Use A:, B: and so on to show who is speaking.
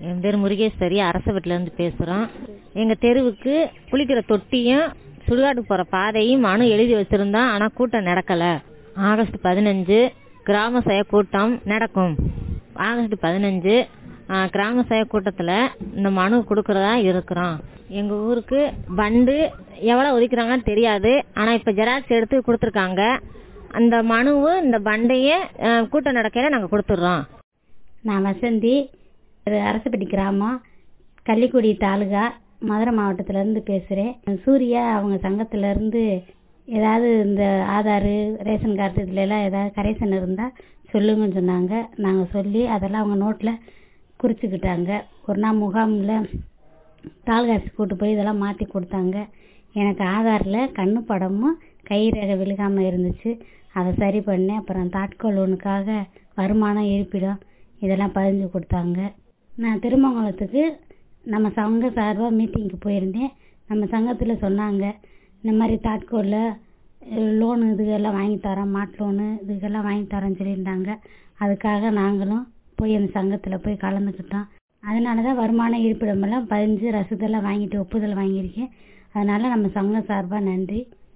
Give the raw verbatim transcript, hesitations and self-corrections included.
A: என் பேர் முருகேஸ்வரி, அரசவட்டிலேருந்து பேசுகிறோம். எங்கள் தெருவுக்கு குளிக்கிற தொட்டியும் சுடுகாட்டுக்கு போகிற பாதையும் மனு எழுதி வச்சுருந்தோம். ஆனால் கூட்டம் நடக்கலை. ஆகஸ்ட் பதினஞ்சு கிராம சபை கூட்டம் நடக்கும். ஆகஸ்ட் பதினஞ்சு கிராம சபை கூட்டத்தில் இந்த மனு கொடுக்கறதா இருக்கிறோம். எங்கள் ஊருக்கு பண்டு எவ்வளோ ஒதுக்குறாங்கன்னு தெரியாது. ஆனால் இப்போ ஜெராக்ஸ் எடுத்து கொடுத்துருக்காங்க. அந்த மனுவும் இந்த பண்டையே கூட்டம் நடக்கையில் நாங்கள் கொடுத்துட்றோம்.
B: நான் வசந்தி, அரசப்பட்டி கிராமம், கள்ளிக்குடி தாலுகா, மதுரை மாவட்டத்திலேருந்து பேசுகிறேன். சூர்யா அவங்க சங்கத்திலேருந்து ஏதாவது இந்த ஆதார், ரேஷன் கார்டு இதுலலாம் ஏதாவது கரெக்ஷன் இருந்தால் சொல்லுங்கன்னு சொன்னாங்க. நாங்கள் சொல்லி அதெல்லாம் அவங்க நோட்டில் குறிச்சிக்கிட்டாங்க. ஒரு நாள் முகாமில் தாலுகா ஆஃபீஸ் கூட்டு போய் இதெல்லாம் மாற்றி கொடுத்தாங்க. எனக்கு ஆதாரில் கண்ணு படமும் கை ரேகை விழுகாமல் இருந்துச்சு. அதை சரி பண்ணேன். அப்புறம் தாட்கோ லோனுக்காக வருமானம், இருப்பிடம் இதெல்லாம் பதிஞ்சு கொடுத்தாங்க. நான் திருமங்கலத்துக்கு நம்ம சங்க சார்பாக மீட்டிங்க்கு போயிருந்தேன். நம்ம சங்கத்தில் சொன்னாங்க, இந்த மாதிரி தாட்கோவில் லோனு இதுக்கெல்லாம் வாங்கி தரோம், மாட்டு லோனு இதுக்கெல்லாம் வாங்கி தரோன்னு சொல்லியிருந்தாங்க. அதுக்காக நாங்களும் போய் அந்த சங்கத்தில் போய் கலந்துக்கிட்டோம். அதனால தான் வருமானம், இருப்பிடமெல்லாம் பதிஞ்சு ரசீதெல்லாம் வாங்கிட்டு ஒப்புதல் வாங்கியிருக்கேன். அதனால் நம்ம சங்கம் சார்பாக நன்றி.